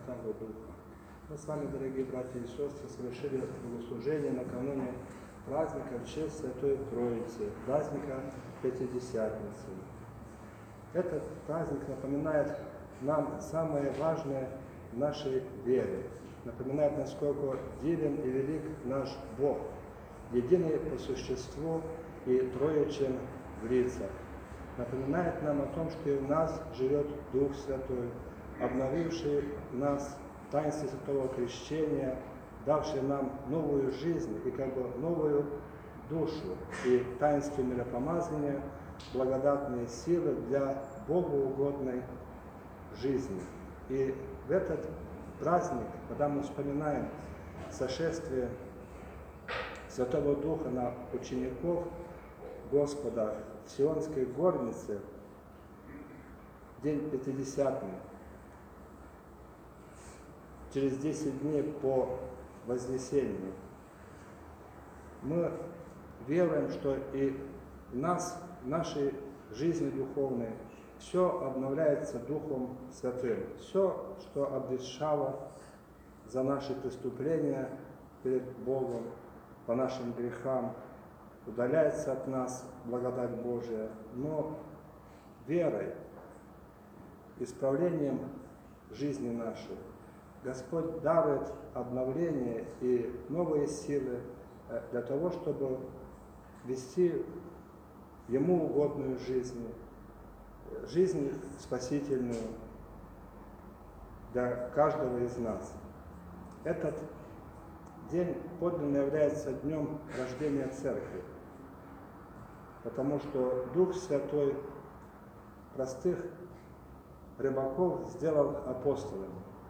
Святого Духа. Мы с вами, дорогие братья и сестры, совершили богослужение накануне праздника в честь Святой Троицы, праздника Пятидесятницы. Этот праздник напоминает нам самое важное в нашей вере, напоминает, насколько дивен и велик наш Бог, единый по существу и троичен в лицах. Напоминает нам о том, что и в нас живет Дух Святой, обновивший нас в таинстве Святого Крещения, давший нам новую жизнь и как бы новую душу, и в таинстве миропомазания благодатные силы для Богу угодной жизни. И в этот праздник, когда мы вспоминаем сошествие Святого Духа на учеников Господа в Сионской горнице, день Пятидесятный, через 10 дней по Вознесению, мы веруем, что и в нас, в нашей жизни духовной, все обновляется Духом Святым. Все, что обветшало за наши преступления перед Богом, по нашим грехам, удаляется от нас благодать Божия, но верой, исправлением жизни нашей Господь дарует обновление и новые силы для того, чтобы вести Ему угодную жизнь, жизнь спасительную для каждого из нас. Этот день подлинно является днем рождения Церкви, потому что Дух Святой простых рыбаков сделал апостолами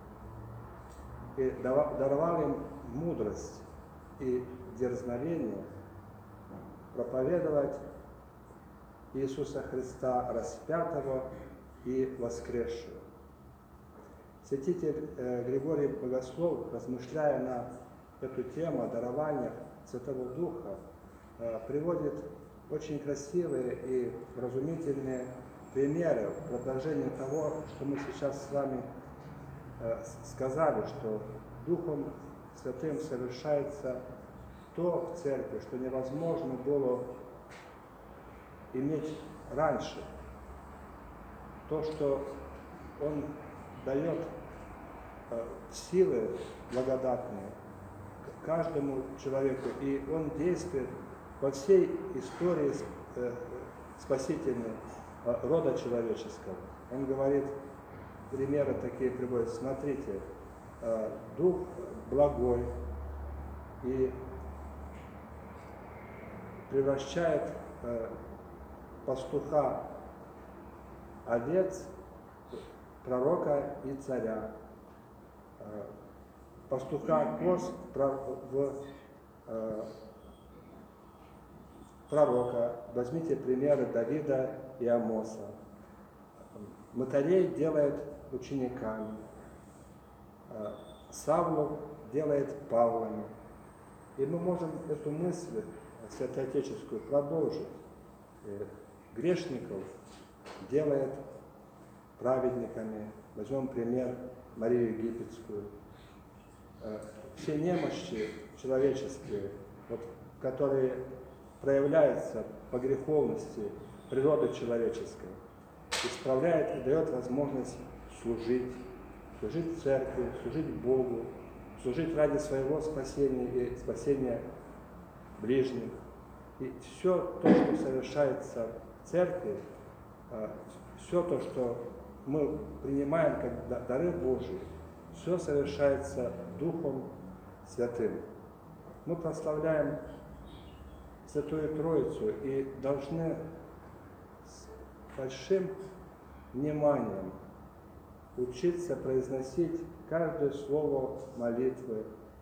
и даровал им мудрость и дерзновение проповедовать Иисуса Христа распятого и воскресшего. Святитель Григорий Богослов, размышляя на эту тему о дарованиях Святого Духа, приводит очень красивые и вразумительные примеры в продолжении того, что мы сейчас с вами сказали, что Духом Святым совершается то в Церкви, что невозможно было иметь раньше. То, что Он дает силы благодатные каждому человеку, и Он действует во всей истории спасительной рода человеческого. Он говорит, примеры такие приводит, смотрите, Дух благой и превращает пастуха овец, пророка и царя, пастуха коз в пророка. Возьмите примеры Давида и Амоса. Мытарей делает учениками, Савлов делает Павлами. И мы можем эту мысль святоотеческую продолжить. Грешников делает праведниками. Возьмем пример Марию Египетскую. Все немощи человеческие, которые проявляются по греховности природы человеческой, исправляет и дает возможность служить Церкви, служить Богу, служить ради своего спасения и спасения ближних. И все то, что совершается в Церкви, все то, что мы принимаем как дары Божии, все совершается Духом Святым. Мы прославляем Святую Троицу и должны с большим вниманием учиться произносить каждое слово молитвы,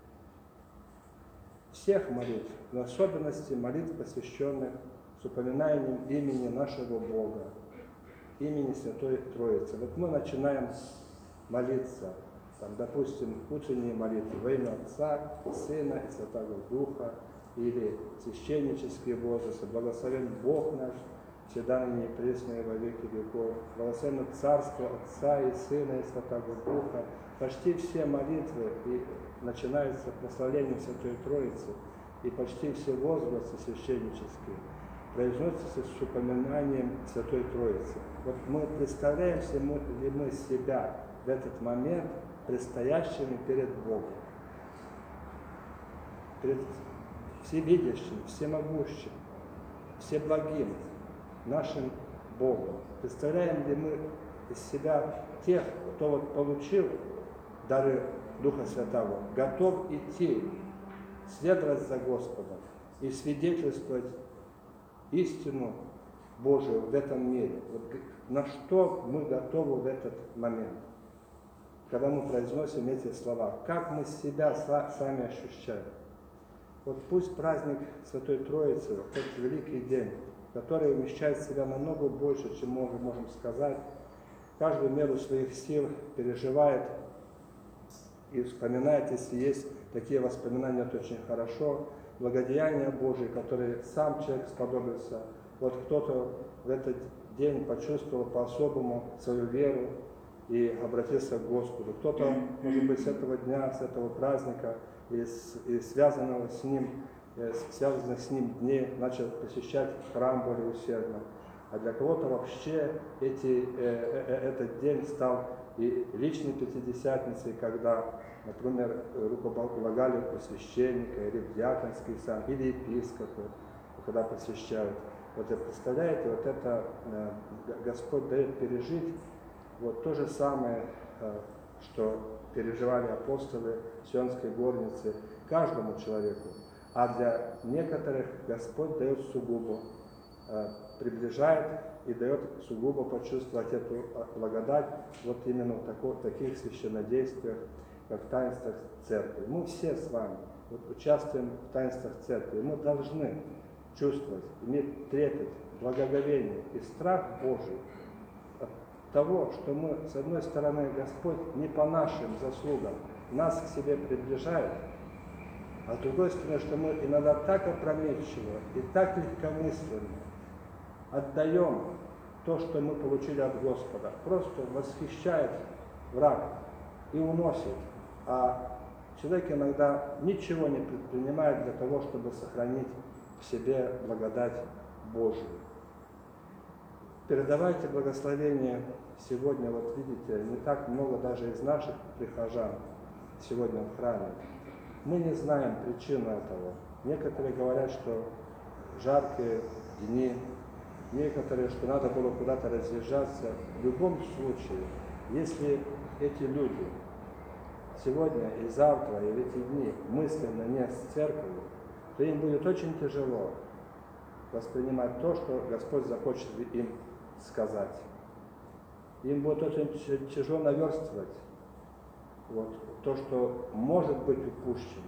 всех молитв, в особенности молитв, посвященных с упоминанием имени нашего Бога, имени Святой Троицы. Вот мы начинаем молиться, допустим, утренние молитвы во имя Отца, Сына и Святого Духа, или священнические возгласы, благословен Бог наш, всегда ныне и присно и во веки веков. Благословенно Царство Отца и Сына и Святого Духа. Почти все молитвы и начинаются прославлением Святой Троицы, и почти все возгласы священнические произносятся с упоминанием Святой Троицы. Вот мы представляем ли мы себя в этот момент предстоящими перед Богом, перед всевидящим, всемогущим, всеблагим нашим Богом. Представляем ли мы из себя тех, кто вот получил дары Духа Святого, готов идти, следовать за Господом и свидетельствовать истину Божию в этом мире. Вот на что мы готовы в этот момент, когда мы произносим эти слова, как мы себя сами ощущаем. Вот пусть праздник Святой Троицы, вот этот великий день, который вмещает в себя намного больше, чем мы можем сказать, каждую меру своих сил переживает и вспоминает, если есть такие воспоминания, это очень хорошо, благодеяния Божие, которые сам человек сподобился. Вот кто-то в этот день почувствовал по-особому свою веру и обратился к Господу. Кто-то, может быть, с этого дня, с этого праздника и связанных с ним дней начал посещать храм более усердно. А для кого-то вообще этот день стал и личной пятидесятницей, когда, например, рукополагали у священника, или в диаконский сан, или епископы, когда посвящают. Вот и представляете, вот это Господь дает пережить вот то же самое, что переживали апостолы в Сионской горнице каждому человеку. А для некоторых Господь дает сугубо, приближает и дает сугубо почувствовать эту благодать вот именно в таких священнодействиях, как в таинствах церкви. Мы все с вами вот участвуем в таинствах церкви. Мы должны чувствовать, иметь трепет, благоговение и страх Божий от того, что мы, с одной стороны, Господь не по нашим заслугам нас к себе приближает, а с другой стороны, что мы иногда так опрометчиво и так легкомысленно отдаем то, что мы получили от Господа. Просто восхищает враг и уносит. А человек иногда ничего не предпринимает для того, чтобы сохранить в себе благодать Божию. Передавайте благословение сегодня, вот видите, не так много даже из наших прихожан сегодня в храме. Мы не знаем причину этого. Некоторые говорят, что жаркие дни, некоторые, что надо было куда-то разъезжаться. В любом случае, если эти люди сегодня и завтра, и в эти дни мысленно не с церковью, то им будет очень тяжело воспринимать то, что Господь захочет им сказать. Им будет очень тяжело наверстывать вот, то, что может быть упущено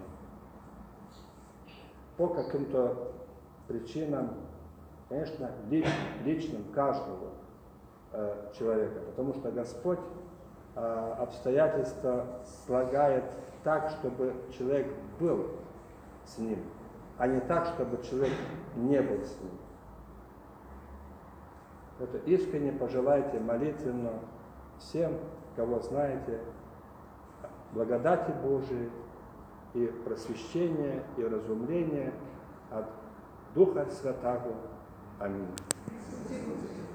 по каким-то причинам, конечно, личным каждого человека, потому что Господь обстоятельства слагает так, чтобы человек был с ним, а не так, чтобы человек не был с ним. Это искренне пожелайте молитвенно всем, кого знаете, благодати Божией и просвещения, и разумления от Духа Святаго. Аминь.